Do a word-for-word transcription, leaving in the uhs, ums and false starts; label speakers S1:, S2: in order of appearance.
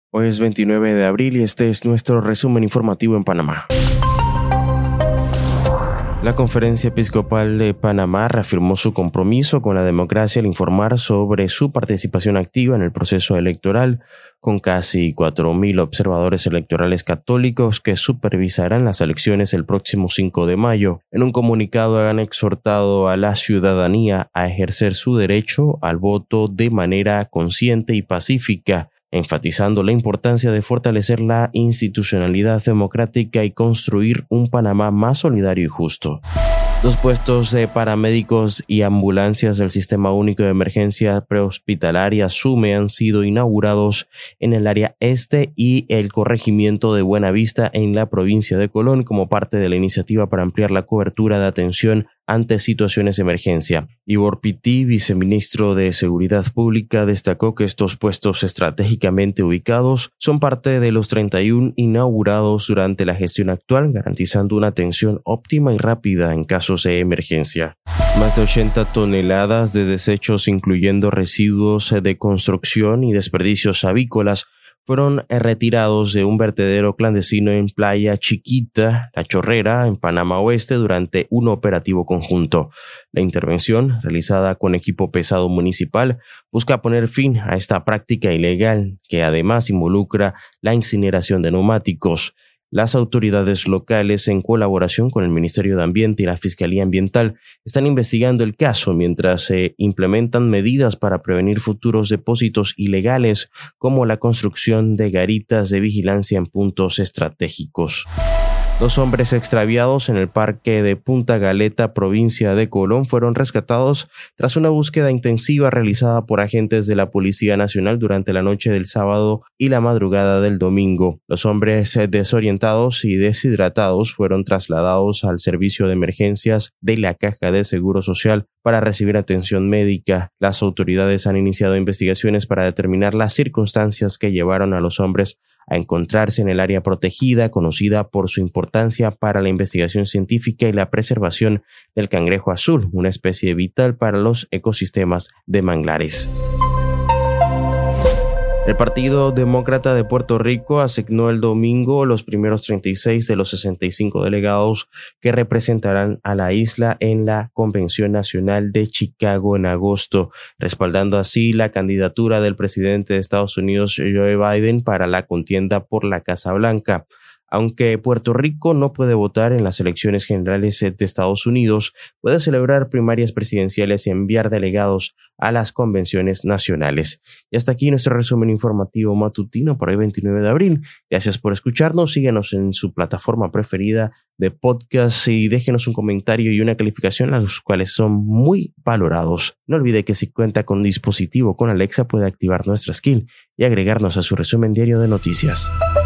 S1: Hoy es veintinueve de abril y este es nuestro resumen informativo en Panamá. La Conferencia Episcopal de Panamá reafirmó su compromiso con la democracia al informar sobre su participación activa en el proceso electoral, con casi cuatro mil observadores electorales católicos que supervisarán las elecciones el próximo cinco de mayo. En un comunicado han exhortado a la ciudadanía a ejercer su derecho al voto de manera consciente y pacífica, enfatizando la importancia de fortalecer la institucionalidad democrática y construir un Panamá más solidario y justo. Dos puestos de paramédicos y ambulancias del Sistema Único de Emergencia Prehospitalaria SUME han sido inaugurados en el área este y el corregimiento de Buenavista en la provincia de Colón como parte de la iniciativa para ampliar la cobertura de atención ante situaciones de emergencia. Ivor Pití, viceministro de Seguridad Pública, destacó que estos puestos estratégicamente ubicados son parte de los treinta y uno inaugurados durante la gestión actual, garantizando una atención óptima y rápida en casos de emergencia. Más de ochenta toneladas de desechos, incluyendo residuos de construcción y desperdicios avícolas, fueron retirados de un vertedero clandestino en Playa Chiquita, La Chorrera, en Panamá Oeste, durante un operativo conjunto. La intervención, realizada con equipo pesado municipal, busca poner fin a esta práctica ilegal que además involucra la incineración de neumáticos. Las autoridades locales, en colaboración con el Ministerio de Ambiente y la Fiscalía Ambiental, están investigando el caso mientras se implementan medidas para prevenir futuros depósitos ilegales, como la construcción de garitas de vigilancia en puntos estratégicos. Dos hombres extraviados en el parque de Punta Galeta, provincia de Colón, fueron rescatados tras una búsqueda intensiva realizada por agentes de la Policía Nacional durante la noche del sábado y la madrugada del domingo. Los hombres desorientados y deshidratados fueron trasladados al servicio de emergencias de la Caja de Seguro Social para recibir atención médica. Las autoridades han iniciado investigaciones para determinar las circunstancias que llevaron a los hombres a encontrarse en el área protegida, conocida por su importancia para la investigación científica y la preservación del cangrejo azul, una especie vital para los ecosistemas de manglares. El Partido Demócrata de Puerto Rico asignó el domingo los primeros treinta y seis de los sesenta y cinco delegados que representarán a la isla en la Convención Nacional de Chicago en agosto, respaldando así la candidatura del presidente de Estados Unidos, Joe Biden, para la contienda por la Casa Blanca. Aunque Puerto Rico no puede votar en las elecciones generales de Estados Unidos, puede celebrar primarias presidenciales y enviar delegados a las convenciones nacionales. Y hasta aquí nuestro resumen informativo matutino para hoy veintinueve de abril. Gracias por escucharnos, síguenos en su plataforma preferida de podcast y déjenos un comentario y una calificación, los cuales son muy valorados. No olvide que si cuenta con un dispositivo con Alexa puede activar nuestra skill y agregarnos a su resumen diario de noticias.